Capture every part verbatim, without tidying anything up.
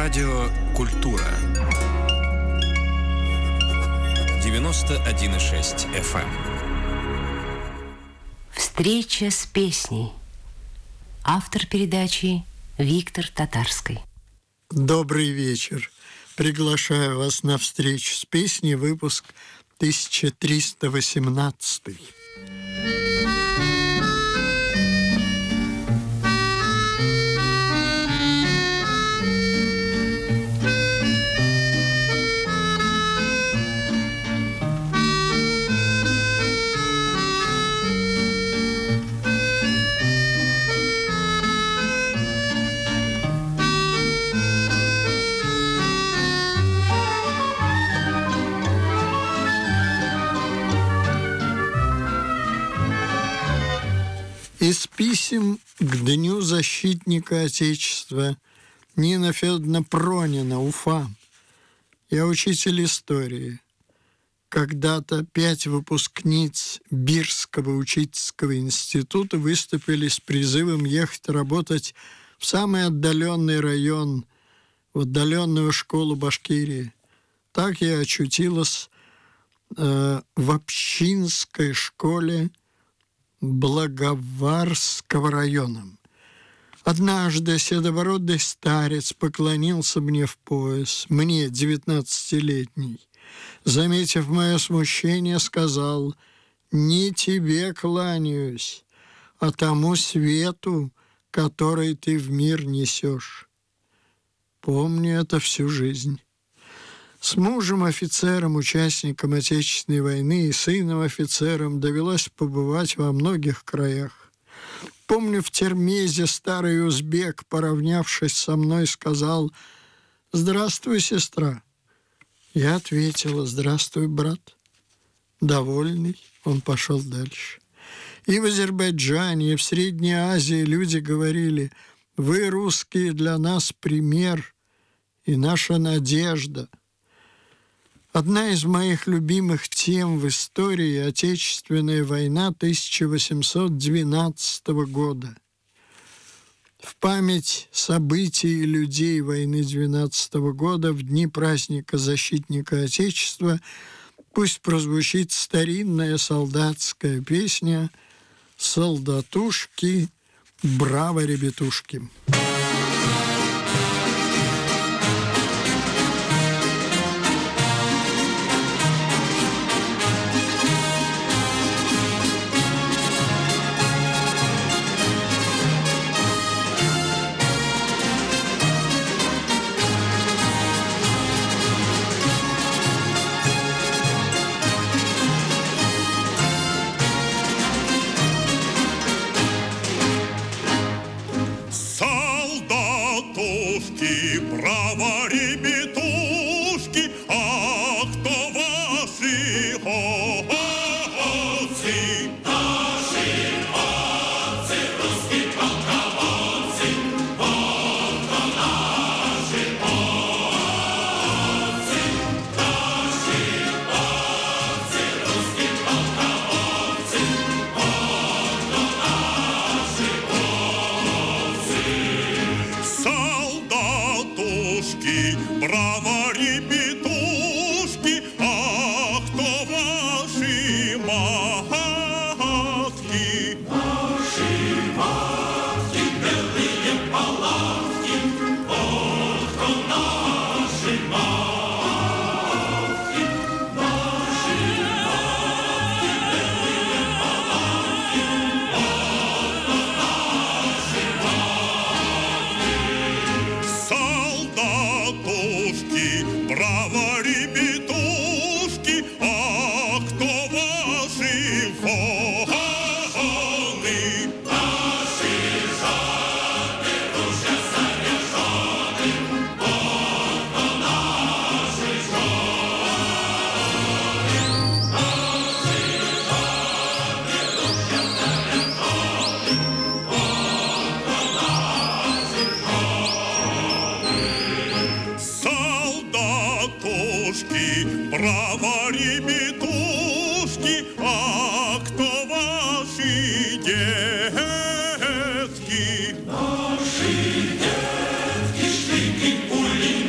Радио «Культура». девяносто один и шесть эф эм. Встреча с песней. Автор передачи Виктор Татарский. Добрый вечер. Приглашаю вас на встречу с песней, выпуск тысяча триста восемнадцатый. Из писем к Дню защитника Отечества. Нина Федоровна Пронина, Уфа. Я учитель истории. Когда-то пять выпускниц Бирского учительского института выступили с призывом ехать работать в самый отдаленный район, в отдаленную школу Башкирии. Так я очутилась э, в общинской школе Благоварского района. Однажды седобородый старец поклонился мне в пояс, мне, девятнадцатилетний. Заметив мое смущение, сказал: «Не тебе кланяюсь, а тому свету, который ты в мир несешь». Помню это всю жизнь. С мужем офицером, участником Отечественной войны, и сыном офицером довелось побывать во многих краях. Помню, в Термезе старый узбек, поравнявшись со мной, сказал: «Здравствуй, сестра». Я ответила: «Здравствуй, брат». Довольный, он пошел дальше. И в Азербайджане, и в Средней Азии люди говорили: «Вы, русские, для нас пример и наша надежда». Одна из моих любимых тем в истории – Отечественная война тысяча восемьсот двенадцатого года. В память событий и людей войны двенадцатого года в дни праздника защитника Отечества пусть прозвучит старинная солдатская песня «Солдатушки, браво, ребятушки». Браво, ребятушки, а кто ваши отцы? Наши отцы, русские полководцы, вот кто наши отцы. Наши отцы, русские полководцы, вот кто наши отцы. Солдатушки, браво, ребятушки, а кто ваши матки? Наши матки, белые палатки, вот кто наши матки. Наши матки, белые палатки, вот кто наши матки. Солдатушки, браво, ребятушки, а кто ваши воины? Наши жадные ружья заряжены, вот кто наши жены. Наши жадные ружья заряжены, вот кто наши жены. Солдатушки, браво, ребятушки, а кто ваши детки? Наши детки, штыки, пули,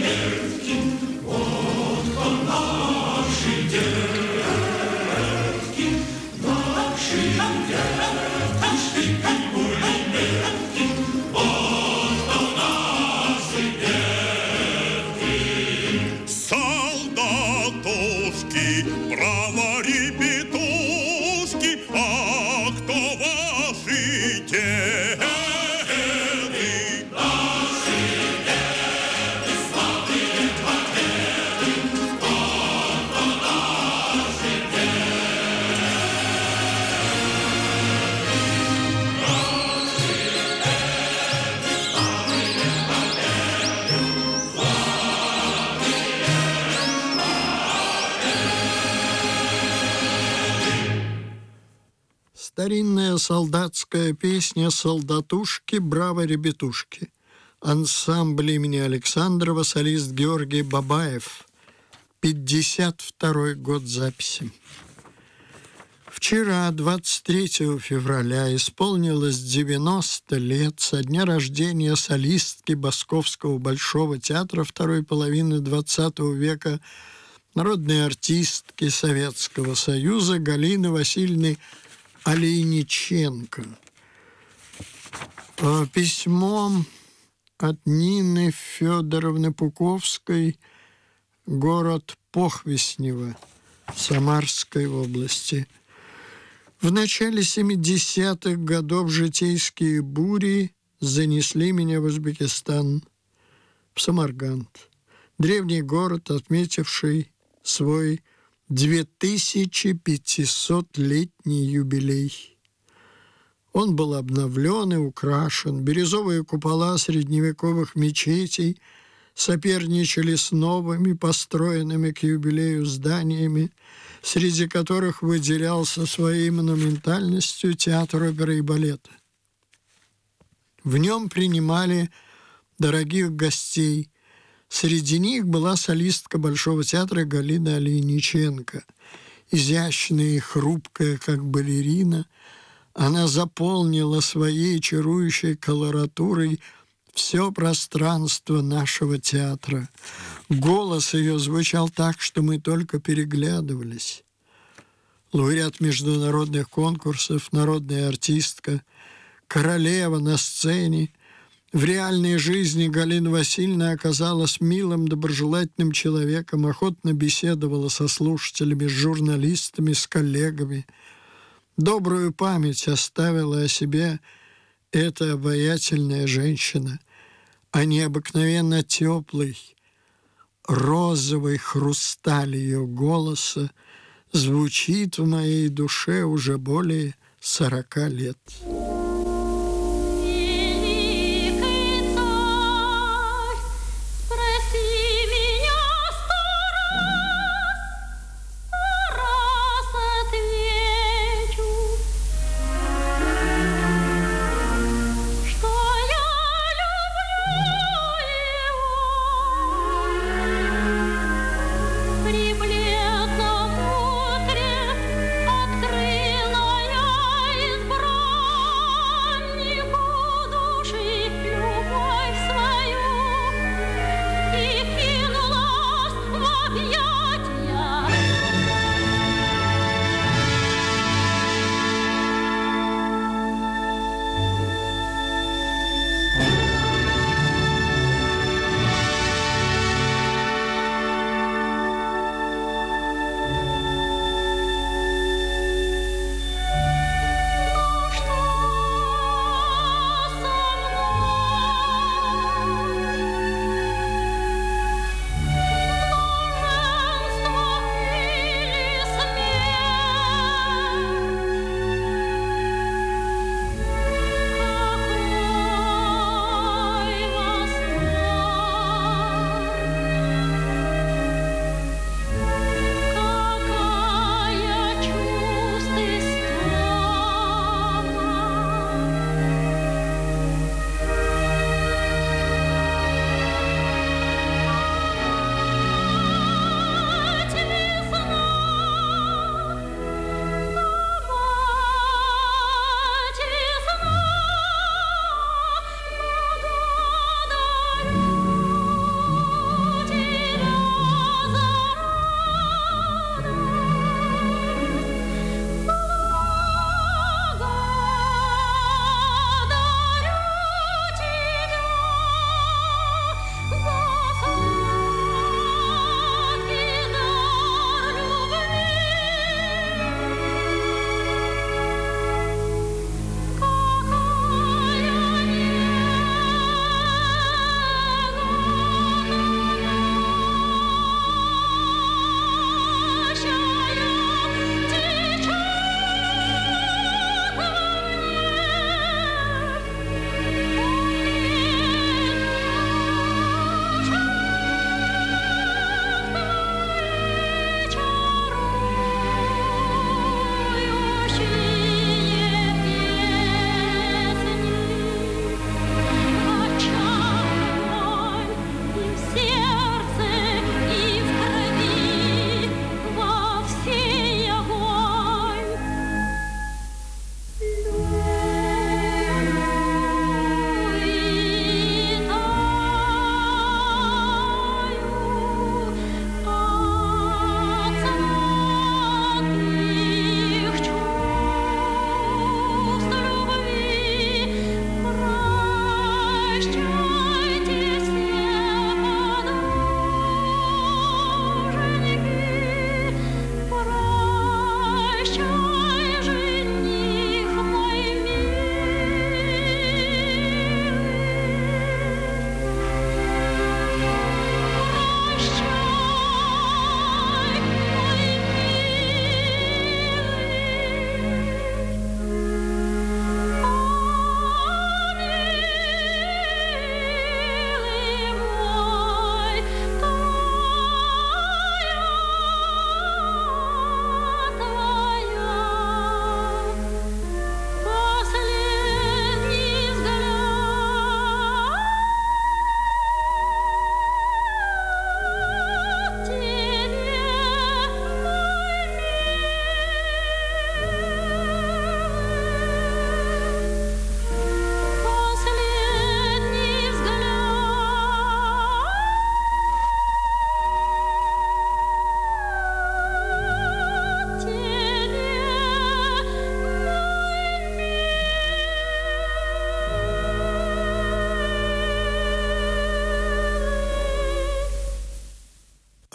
Старинная солдатская песня «Солдатушки, браво, ребятушки». Ансамбль имени Александрова, солист Георгий Бабаев. пятьдесят второй год записи. Вчера, двадцать третьего февраля, исполнилось девяносто лет со дня рождения солистки Московского Большого театра второй половины двадцатого века, народной артистки Советского Союза Галины Васильевны Олейниченко. Письмо от Нины Федоровны Пуковской, город Похвеснево, Самарской области. В начале семидесятых годов житейские бури занесли меня в Узбекистан, в Самарканд, древний город, отметивший свой две тысячи пятисотлетний юбилей. Он был обновлен и украшен. Бирюзовые купола средневековых мечетей соперничали с новыми, построенными к юбилею зданиями, среди которых выделялся своей монументальностью театр оперы и балета. В нем принимали дорогих гостей. Среди них была солистка Большого театра Галина Олейниченко. Изящная и хрупкая, как балерина, она заполнила своей чарующей колоратурой все пространство нашего театра. Голос ее звучал так, что мы только переглядывались. Лауреат международных конкурсов, народная артистка, королева на сцене. В реальной жизни Галина Васильевна оказалась милым, доброжелательным человеком, охотно беседовала со слушателями, с журналистами, с коллегами. Добрую память оставила о себе эта обаятельная женщина, а необыкновенно теплый, розовый хрусталь ее голоса звучит в моей душе уже более сорока лет. Открыла я избрала.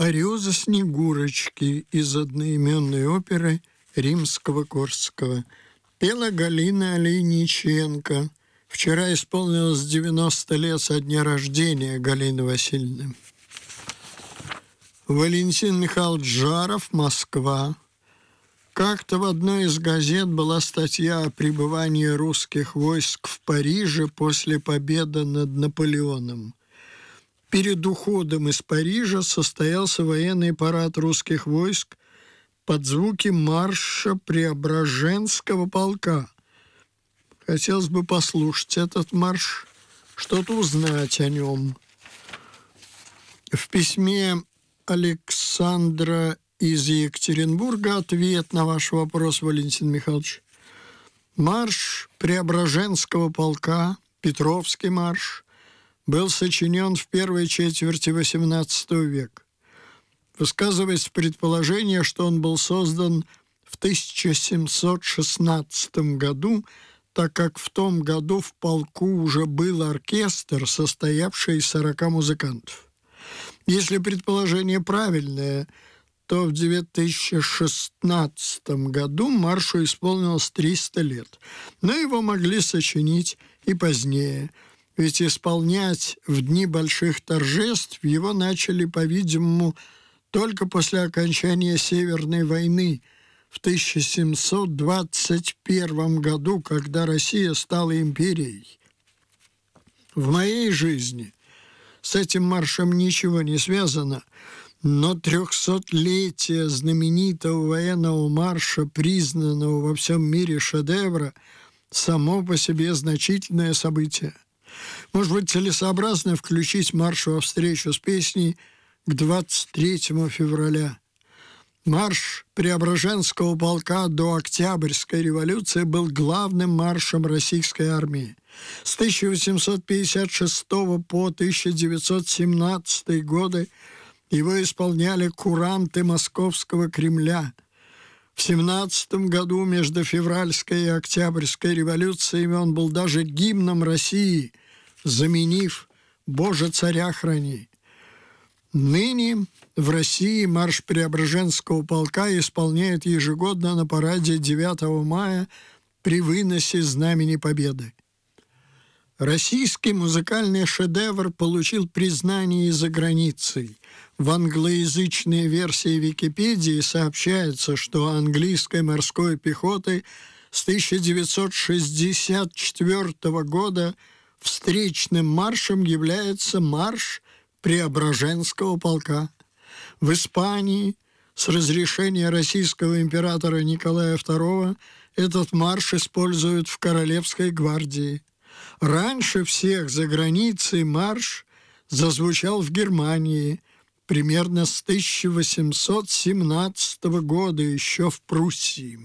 арию за Снегурочки из одноименной оперы Римского-Корсакова. Пела Галина Олейниченко. Вчера исполнилось девяносто лет со дня рождения Галины Васильевны. Валентин Михайлович Жаров, Москва. Как-то в одной из газет была статья о пребывании русских войск в Париже после победы над Наполеоном. Перед уходом из Парижа состоялся военный парад русских войск под звуки марша Преображенского полка. Хотелось бы послушать этот марш, что-то узнать о нем. В письме Александра из Екатеринбурга ответ на ваш вопрос, Валентин Михайлович. Марш Преображенского полка, Петровский марш, был сочинен в первой четверти восемнадцатого века. Высказывается предположение, что он был создан в тысяча семьсот шестнадцатом году, так как в том году в полку уже был оркестр, состоявший из сорока музыкантов. Если предположение правильное, то в две тысячи шестнадцатом году маршу исполнилось триста лет. Но его могли сочинить и позднее, ведь исполнять в дни больших торжеств его начали, по-видимому, только после окончания Северной войны в тысяча семьсот двадцать первом году, когда Россия стала империей. В моей жизни с этим маршем ничего не связано, но трехсотлетие знаменитого военного марша, признанного во всем мире шедевра, само по себе значительное событие. Может быть, целесообразно включить марш во встречу с песней к двадцать третьему февраля. Марш Преображенского полка до Октябрьской революции был главным маршем российской армии. С тысяча восемьсот пятьдесят шестого по тысяча девятьсот семнадцатый годы его исполняли куранты Московского Кремля. В семнадцатом году между февральской и Октябрьской революциями он был даже гимном России, заменив «Боже, царя храни». Ныне в России марш Преображенского полка исполняют ежегодно на параде девятого мая при выносе Знамени Победы. Российский музыкальный шедевр получил признание и за границей. В англоязычной версии Википедии сообщается, что английской морской пехоты с тысяча девятьсот шестьдесят четвёртого года встречным маршем является марш Преображенского полка. В Испании с разрешения российского императора Николая второго этот марш используют в Королевской гвардии. Раньше всех за границей марш зазвучал в Германии примерно с тысяча восемьсот семнадцатого года, еще в Пруссии.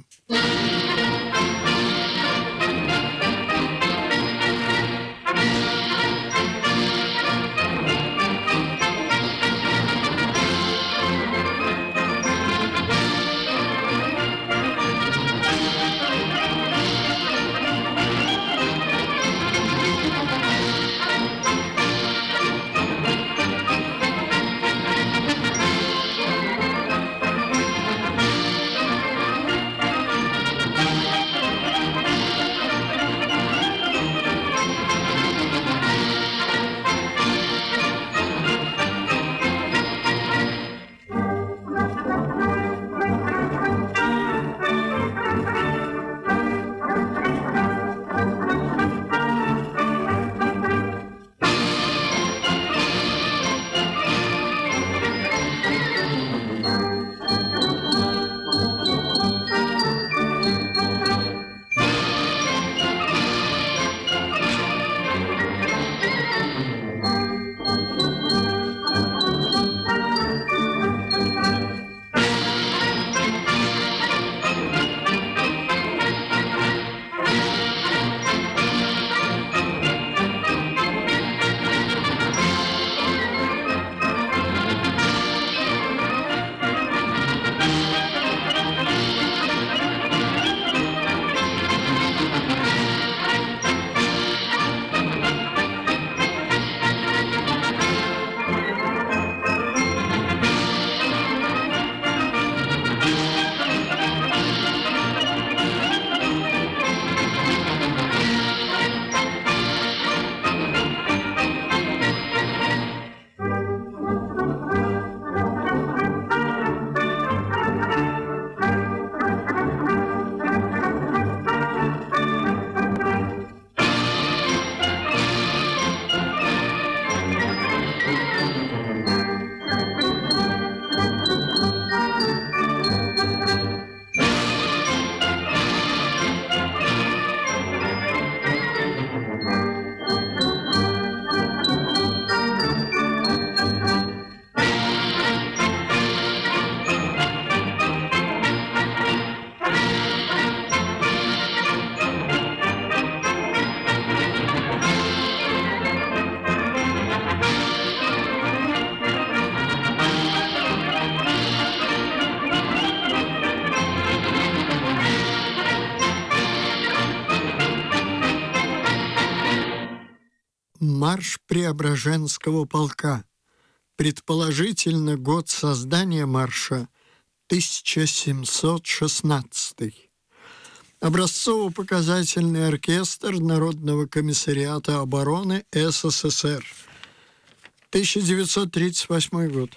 марш Преображенского полка. Предположительно, год создания марша тысяча семьсот шестнадцатый. Образцово-показательный оркестр Народного комиссариата обороны СССР. тысяча девятьсот тридцать восьмой год.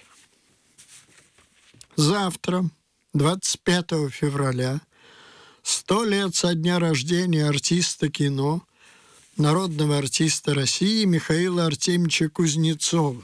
Завтра, двадцать пятого февраля, сто лет со дня рождения артиста кино, народного артиста России Михаила Артемьевича Кузнецова.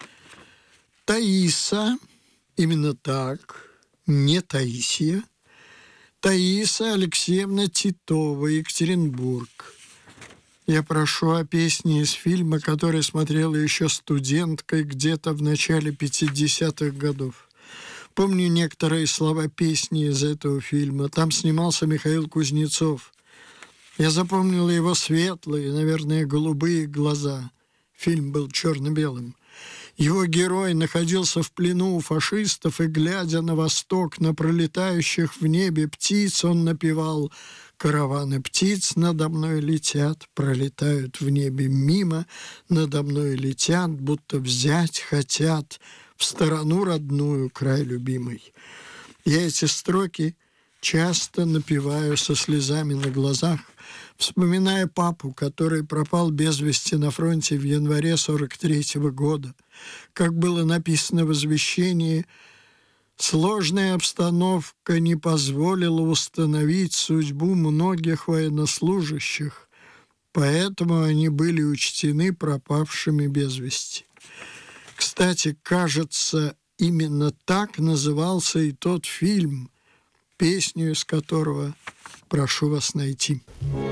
Таиса, именно так, не Таисия, Таиса Алексеевна Титова, Екатеринбург. Я прошу о песне из фильма, который смотрела еще студенткой где-то в начале пятидесятых годов. Помню некоторые слова песни из этого фильма. Там снимался Михаил Кузнецов. Я запомнил его светлые, наверное, голубые глаза. Фильм был черно-белым. Его герой находился в плену у фашистов, и, глядя на восток, на пролетающих в небе птиц, он напевал: «Караваны птиц надо мной летят, пролетают в небе мимо, надо мной летят, будто взять хотят в сторону родную, край любимый». Я эти строки часто напеваю со слезами на глазах, вспоминая папу, который пропал без вести на фронте в январе сорок третьего года. Как было написано в извещении, сложная обстановка не позволила установить судьбу многих военнослужащих, поэтому они были учтены пропавшими без вести. Кстати, кажется, именно так назывался и тот фильм, песню из которого прошу вас найти.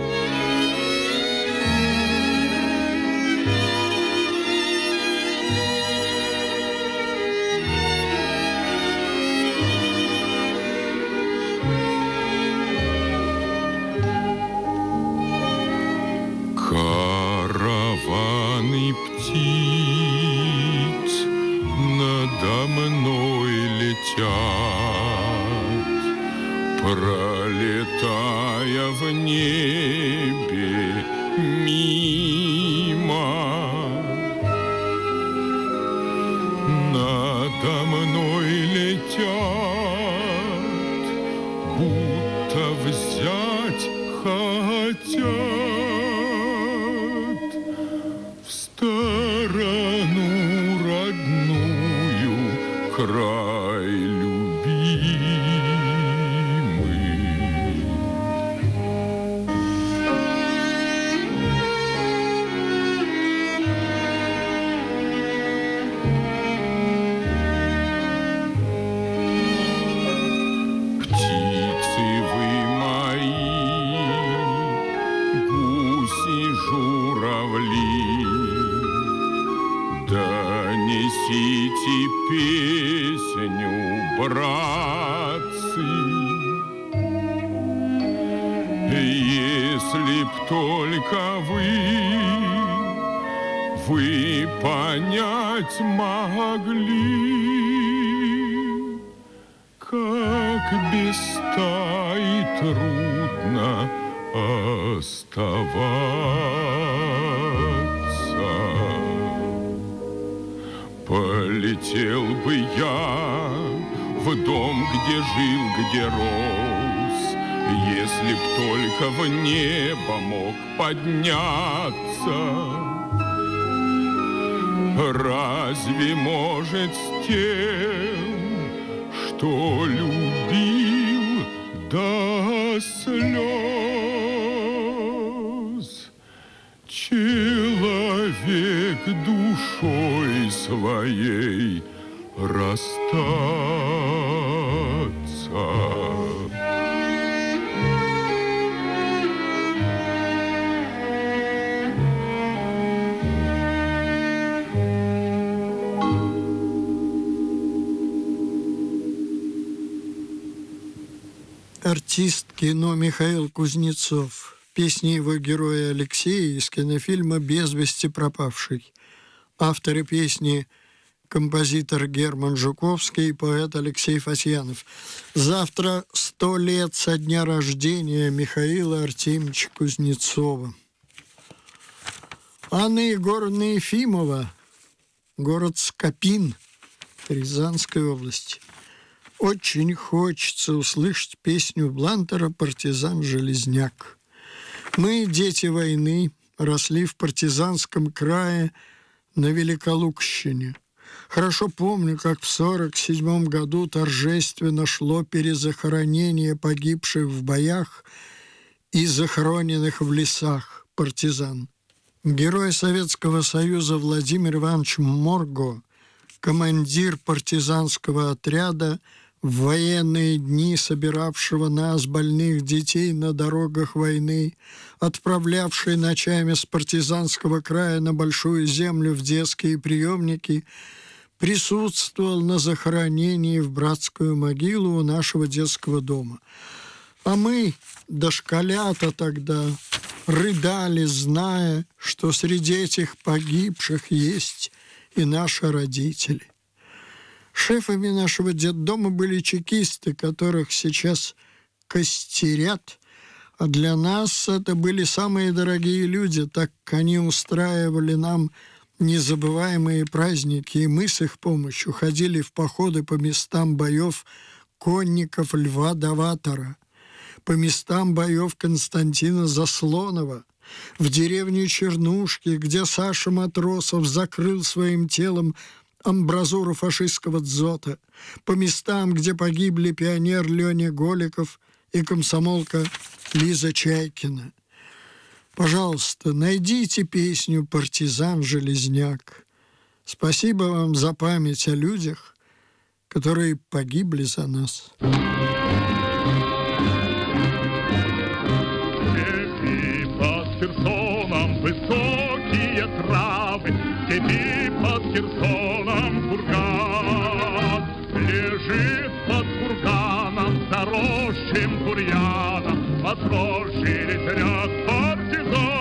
Караваны птиц надо мной летят, пролетая в небе мимо. Надо мной летят, будто взять хотят в сторону родную, край любимый. Птицы вы мои, гуси, журавли, донесите песню, братцы, если б только вы, вы понять могли, как без стаи трудно оставаться. Полетел бы я в дом, где жил, где рос, если б только в небо мог подняться. Разве может с тем, что любил до слез, человек душой своей расстаться? Артист кино Михаил Кузнецов. Песни его героя Алексея из кинофильма «Без вести пропавший». Авторы песни – композитор Герман Жуковский и поэт Алексей Фатьянов. Завтра сто лет со дня рождения Михаила Артемьевича Кузнецова. Анна Егоровна Ефимова, город Скопин, Рязанской области. Очень хочется услышать песню Блантера «Партизан-железняк». Мы, дети войны, росли в партизанском крае на Великолукщине. Хорошо помню, как в сорок седьмом году торжественно шло перезахоронение погибших в боях и захороненных в лесах партизан. Герой Советского Союза Владимир Иванович Морго, командир партизанского отряда, в военные дни собиравшего нас, больных детей, на дорогах войны, отправлявший ночами с партизанского края на Большую Землю в детские приемники, присутствовал на захоронении в братскую могилу у нашего детского дома. А мы, дошколята тогда, рыдали, зная, что среди этих погибших есть и наши родители. Шефами нашего детдома были чекисты, которых сейчас костерят, а для нас это были самые дорогие люди, так как они устраивали нам незабываемые праздники, и мы с их помощью ходили в походы по местам боев конников Льва Даватора, по местам боев Константина Заслонова, в деревню Чернушки, где Саша Матросов закрыл своим телом амбразуру фашистского дзота, по местам, где погибли пионер Леня Голиков и комсомолка Лиза Чайкина. Пожалуйста, найдите песню «Партизан-железняк». Спасибо вам за память о людях, которые погибли за нас. Степи под Херсоном высокие травы, степи под Херсоном курган. Лежит под курганом, заросшим бурьяном, отросший лезвяк партизан.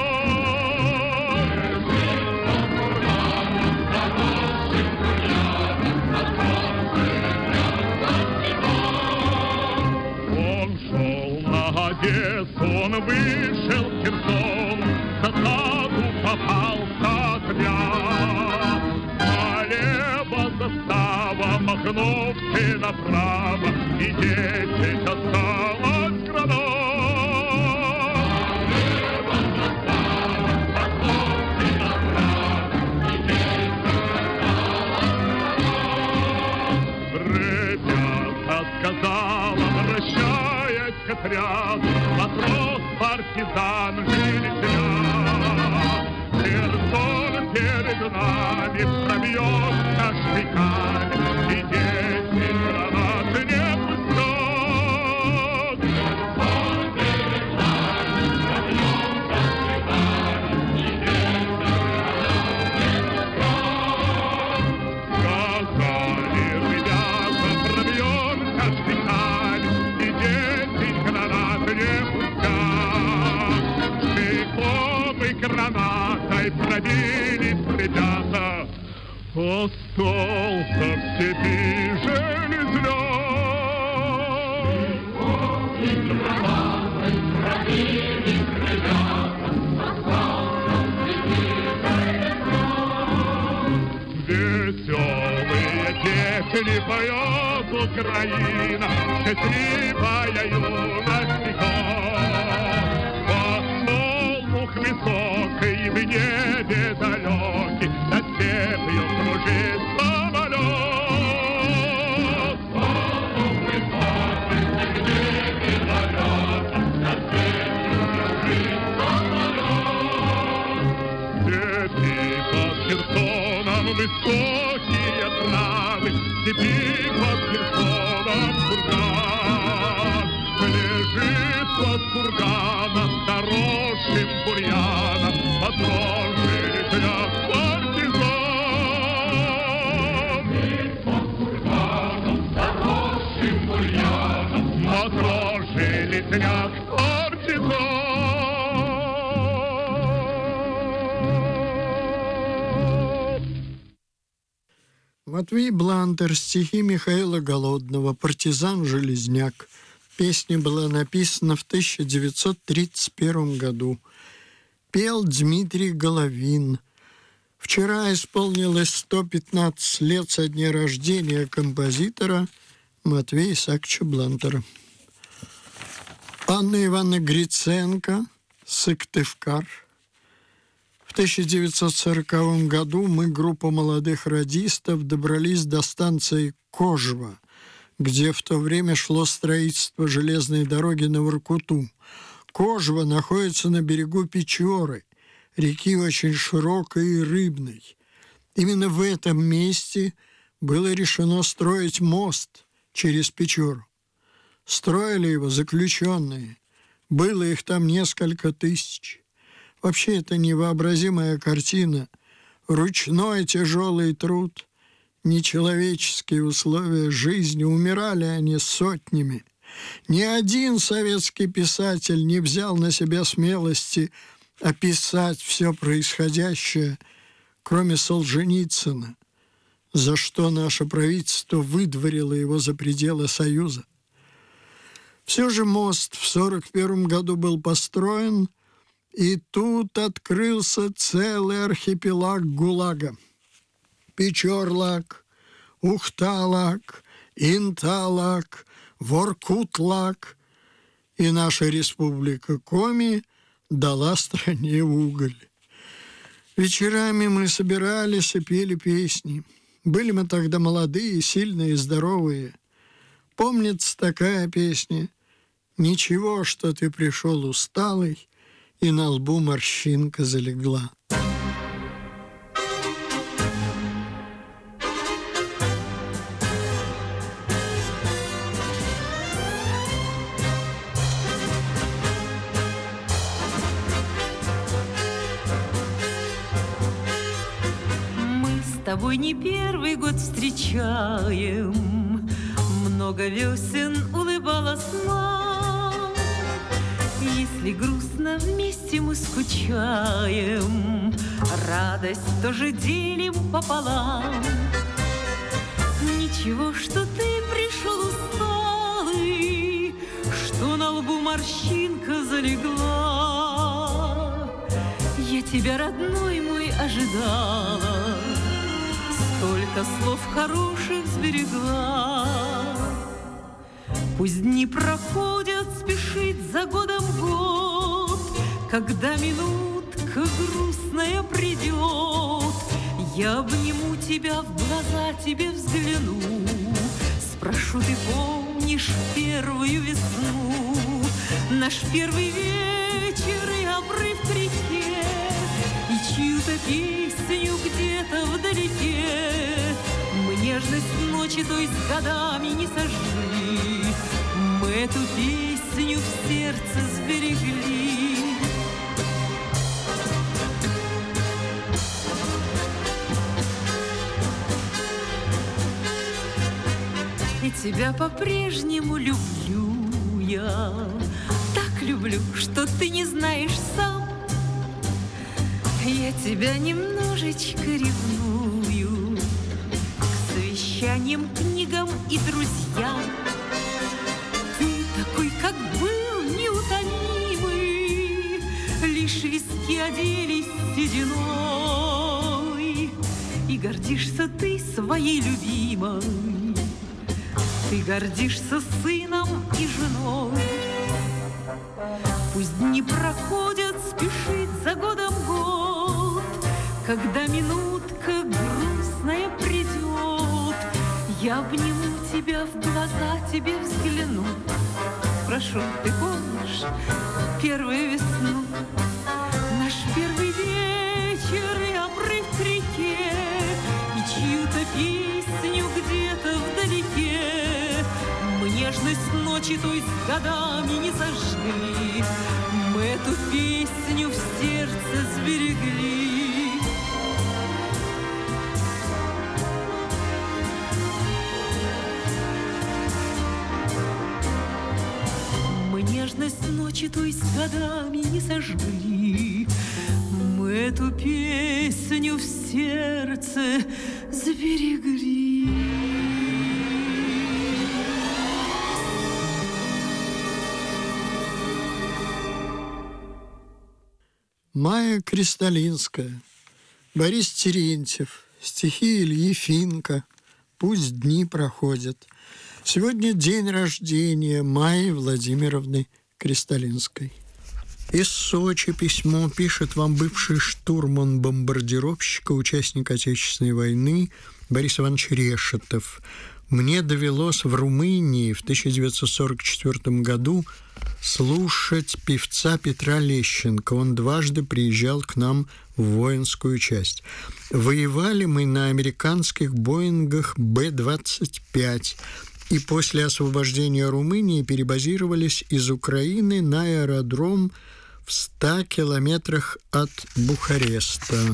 Лежит под курганом, заросшим бурьяном, отросший лезвяк партизан. Он шел на Одессу, он вышел в Херсон, в засаду попался отряд. Налево застава, махнувши направо, и десять осталось гранат. Налево застава, махнувши направо, и десять осталось гранат. Ребята, сказал, обращаясь к отряду, матрос, партизан, железняк. Херсон перед нами пробьется штыками, и десять гранат не пустят. Херсон перед нами пробьется штыками, и десять гранат не пустят. Сказали ребята, пробьемся штыками, и десять гранат не пустят. Штыком и гранатой пробились ребята, остался в степи железняк. Штыком и гранатой пробились ребята, остался в степи железняк. Веселые песни поет Украина, счастливая юность веков. Подсолнух высокий в небе далекий, над степью кружит самолет. Подсолнух высокий в небе далекий, над степью кружит самолет. Степи под Херсоном высокие травы, степи под Херсоном курган. Лежит под курганом, заросшим бурьяном, отросший лезвяк партизан. Лежит под курганом, заросшим бурьяном, отросший лезвяк партизан. Матвей Блантер, стихи Михаила Голодного, «Партизан-железняк». Песня была написана в тысяча девятьсот тридцать первом году. пел Дмитрий Головин. Вчера исполнилось сто пятнадцать лет со дня рождения композитора Матвея Исааковича Блантера. Анна Ивановна Гриценко, Сыктывкар. В тысяча девятьсот сороковом году мы, группа молодых радистов, добрались до станции Кожва, где в то время шло строительство железной дороги на Воркуту. Кожва находится на берегу Печоры, реки очень широкой и рыбной. Именно в этом месте было решено строить мост через Печору. Строили его заключенные. Было их там несколько тысяч. Вообще, это невообразимая картина. Ручной тяжелый труд, нечеловеческие условия жизни. Умирали они сотнями. Ни один советский писатель не взял на себя смелости описать все происходящее, кроме Солженицына, за что наше правительство выдворило его за пределы Союза. Все же мост в сорок первом году был построен, и тут открылся целый архипелаг ГУЛАГа. Печорлаг, Ухталаг, Инталаг, Воркутлаг. И наша республика Коми дала стране уголь. Вечерами мы собирались и пели песни. Были мы тогда молодые, сильные, здоровые. Помнится такая песня: «Ничего, что ты пришел усталый, и на лбу морщинка залегла». Мы с тобой не первый год встречаем, много весен улыбалась нам. Если грустно, вместе мы скучаем, радость тоже делим пополам. Ничего, что ты пришел усталый, что на лбу морщинка залегла. Я тебя, родной мой, ожидала, столько слов хороших сберегла. Пусть дни проходят, спешит за годом год, когда минутка грустная придет, я обниму тебя, в глаза тебе взгляну, спрошу, ты помнишь первую весну, наш первый вечер и обрыв к реке, и чью-то песню где-то вдалеке. Мы нежность ночи той с годами не сожгли, мы эту песню в сердце сберегли. И тебя по-прежнему люблю я, так люблю, что ты не знаешь сам. Я тебя немножечко ревную к совещаниям, книгам и друзьям. Ты такой, как был, неутомимый, лишь виски оделись сединой. И гордишься ты своей любимой, ты гордишься сыном и женой. Пусть дни проходят, спешит за годом год, когда минутка грустная придет, я обниму тебя, в глаза тебе взгляну. Прошу, ты помнишь первую весну, наш первый вечер и обрыв к реке, и чью-то песню где-то вдалеке. Мы нежность ночи той с годами не сожгли, мы эту песню в сердце сберегли. Мы нежность ночи той с годами не сожгли, мы эту песню в сердце сберегли. Майя Кристалинская, Борис Терентьев, стихи Ильи Финка «Пусть дни проходят». Сегодня день рождения Майи Владимировны Кристалинской. Из Сочи письмо пишет вам бывший штурман бомбардировщика, участник Отечественной войны Борис Иванович Решетов. Мне довелось в Румынии в тысяча девятьсот сорок четвёртом году слушать певца Петра Лещенко. Он дважды приезжал к нам в воинскую часть. Воевали мы на американских Боингах Бэ двадцать пять. И после освобождения Румынии перебазировались из Украины на аэродром в ста километрах от Бухареста.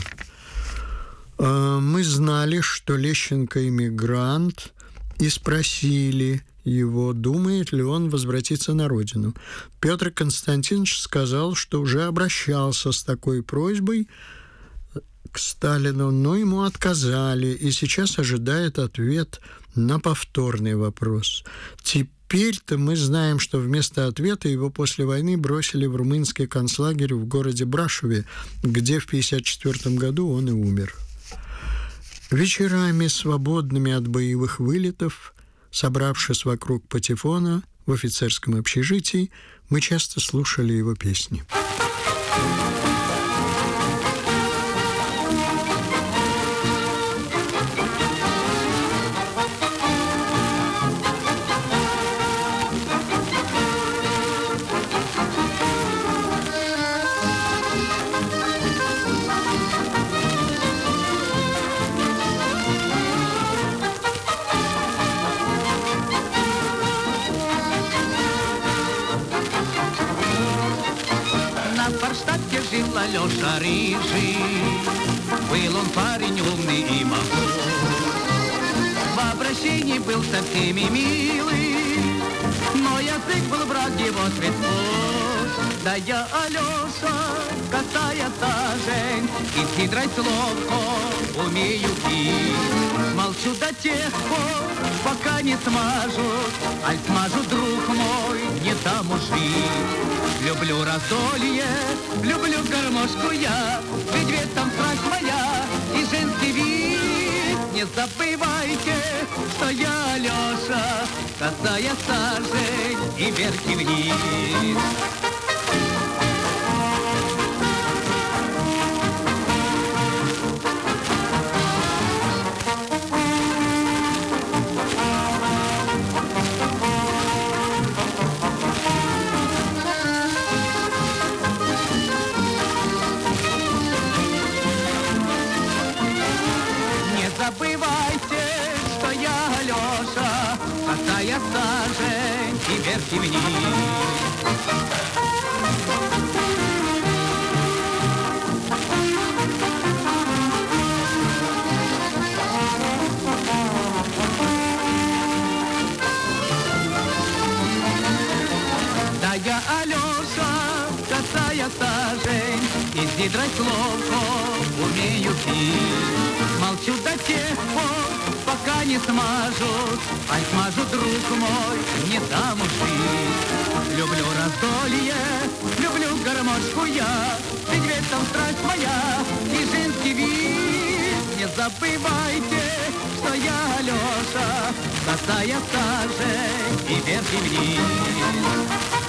Мы знали, что Лещенко иммигрант, и спросили его, думает ли он возвратиться на родину. Петр Константинович сказал, что уже обращался с такой просьбой к Сталину, но ему отказали, и сейчас ожидает ответ на повторный вопрос. Теперь-то мы знаем, что вместо ответа его после войны бросили в румынский концлагерь в городе Брашове, где в тысяча девятьсот пятьдесят четвёртом году он и умер. Вечерами, свободными от боевых вылетов, собравшись вокруг патефона в офицерском общежитии, мы часто слушали его песни. Алёша рыжий, был он парень умный и могуч, в обращении был со всеми милый, но язык был враг его цветов. Да я, Алёша, косая сажень, и хитрой ловко умею пить. Молчу до тех пор, пока не смажут, аль смажут, друг мой, не дам жить. Люблю раздолье, люблю гармошку я, ведь в этом страсть моя и женский вид. Не забывайте, что я, Алёша, косая сажень и вверх и вниз. Забывайте, что я, Алёша, косая сажень и вверх и вниз. Да я, Алёша, косая сажень, и гидрой ловко умею пить. Молчу до тех пор, пока не смажут, ай смажут, друг мой, не дам жить. Люблю раздолье, люблю гармошку я, ведь в этом страсть моя и женский вид. Не забывайте, что я, Алёша, косая сажень и вверх и вниз.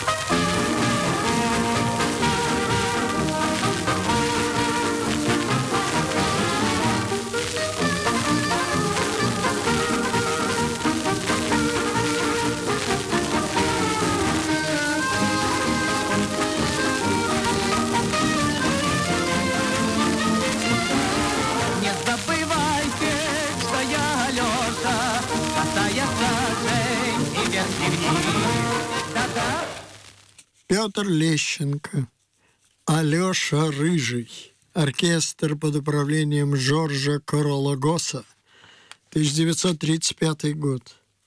Петр Лещенко, Алёша Рыжий, оркестр под управлением Жоржа Королагоса, тысяча девятьсот тридцать пятый год.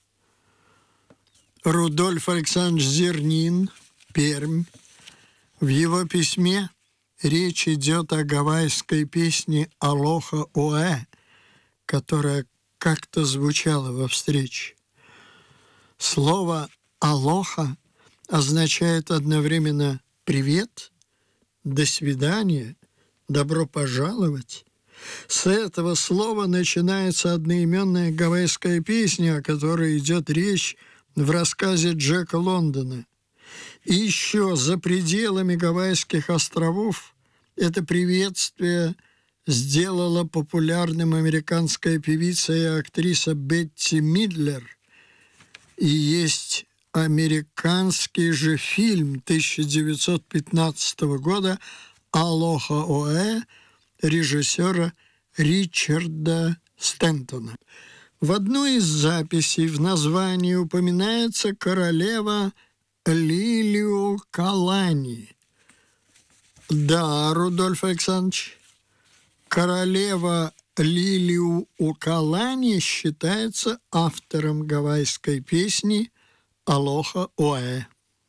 Рудольф Александрович Зернин, Пермь. В его письме речь идет о гавайской песне «Алоха Оэ», которая как-то звучала во встрече. Слово «алоха» означает одновременно «привет», «до свидания» «добро пожаловать». С этого слова начинается одноименная гавайская песня, о которой идет речь в рассказе Джека Лондона. И еще за пределами Гавайских островов это приветствие сделала популярным американская певица и актриса Бетти Мидлер. И есть американский же фильм тысяча девятьсот пятнадцатого года «Алоха Оэ» режиссера Ричарда Стентона. В одной из записей в названии упоминается королева Лилиукалани. Да, Рудольф Александрович, королева Лилиукалани считается автором гавайской песни «Алоха Оэ».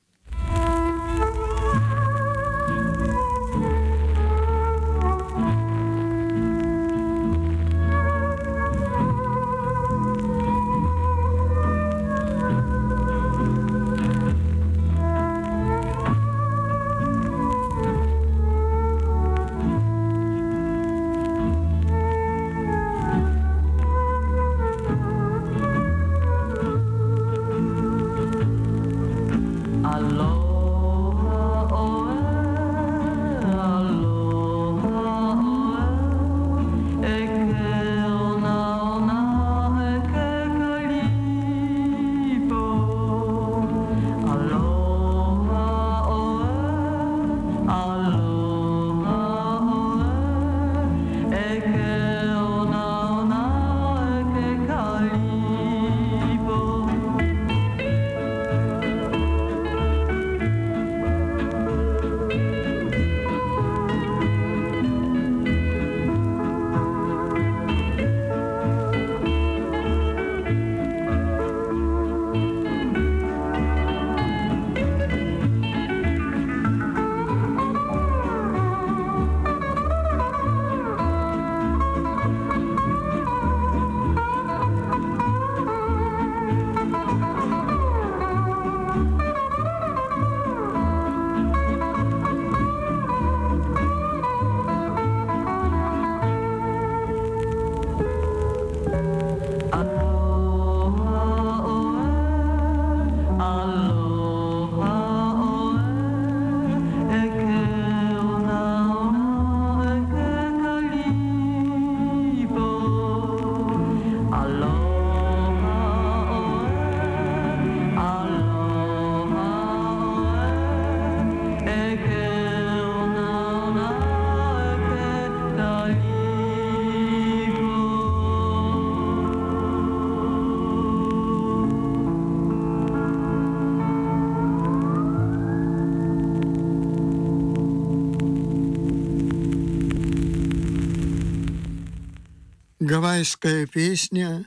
Гавайская песня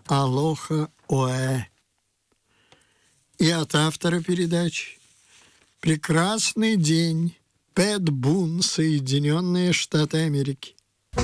«Алоха Оэ». И от автора передачи «Прекрасный день», Пэт Бун, Соединенные Штаты Америки.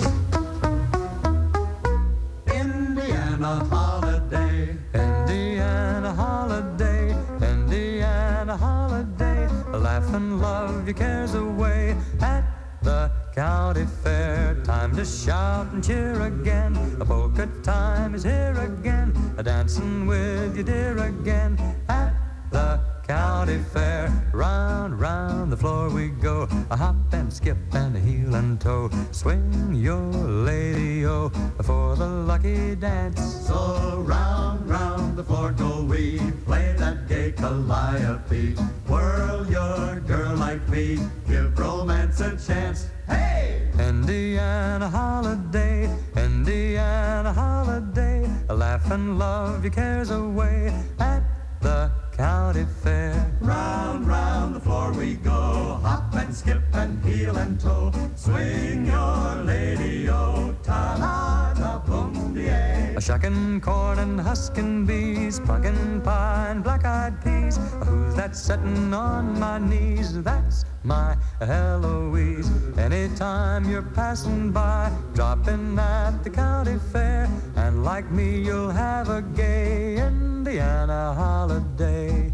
Indiana holiday, Indiana holiday, Indiana holiday. Laugh and love your cares away at the county fair. Time to shout and cheer again. A polka time is here again. A dancing with you dear again at the county fair. Round, round the floor we go. A hop and skip and a heel and toe. Swing your lady-o for the lucky dance. So round, round the floor go we. Play that gay calliope. Whirl your girl like me. Give romance a chance. Hey! Indiana holiday, Indiana holiday. Laugh and love your cares away at the county fair. Round, round the floor we go. Hop and skip and heel and toe. Swing your lady-o. Ta-la-da-boom-de-ay. A shucking corn and husking bees, pumpkin pie and black-eyed peas. Who's that sitting on my knees? That's my Eloise. Anytime you're passing by, drop in at the county fair, and like me you'll have a gay Indiana holiday.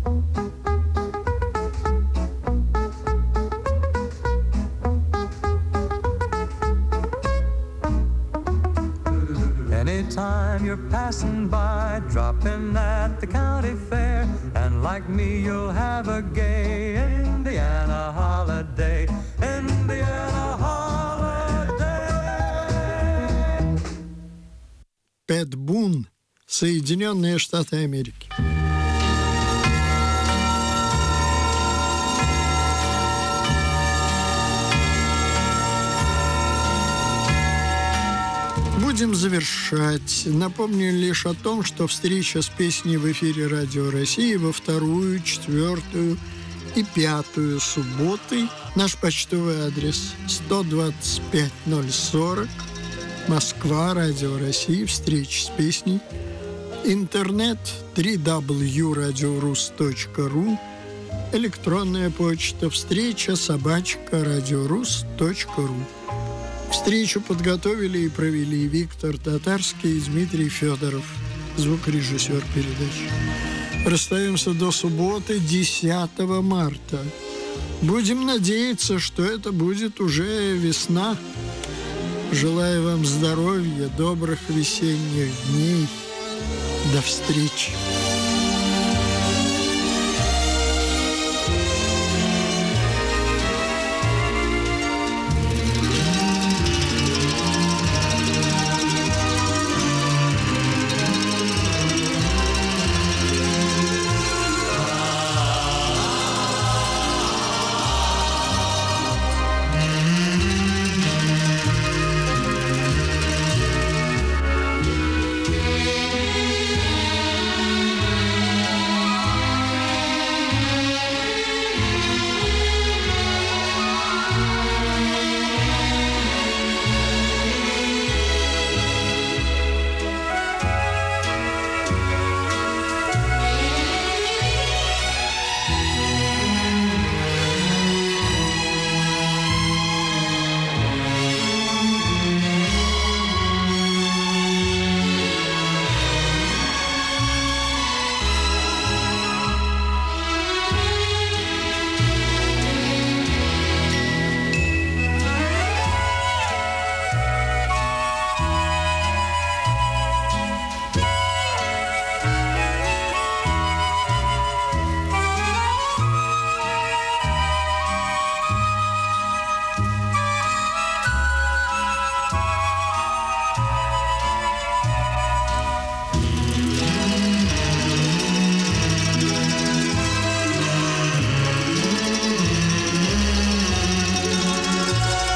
Anytime you're passing by, drop in at the county fair, and like me, you'll have a gay Indiana holiday. Indiana holiday. Пэт Бун, Соединенные Штаты Америки. Будем завершать. Напомню лишь о том, что встреча с песней в эфире Радио России во вторую, четвертую и пятую субботы. Наш почтовый адрес сто двадцать пять ноль сорок, Москва, Радио России, встреча с песней. Интернет дабл ю дабл ю точка радиорус точка ру, электронная почта встреча собачка радиорус точка ру. Встречу подготовили и провели Виктор Татарский и Дмитрий Федоров, звукорежиссер передачи. Расстаемся до субботы, десятого марта. Будем надеяться, что это будет уже весна. Желаю вам здоровья, добрых весенних дней. До встречи.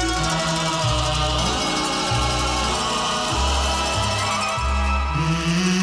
Mm-hmm.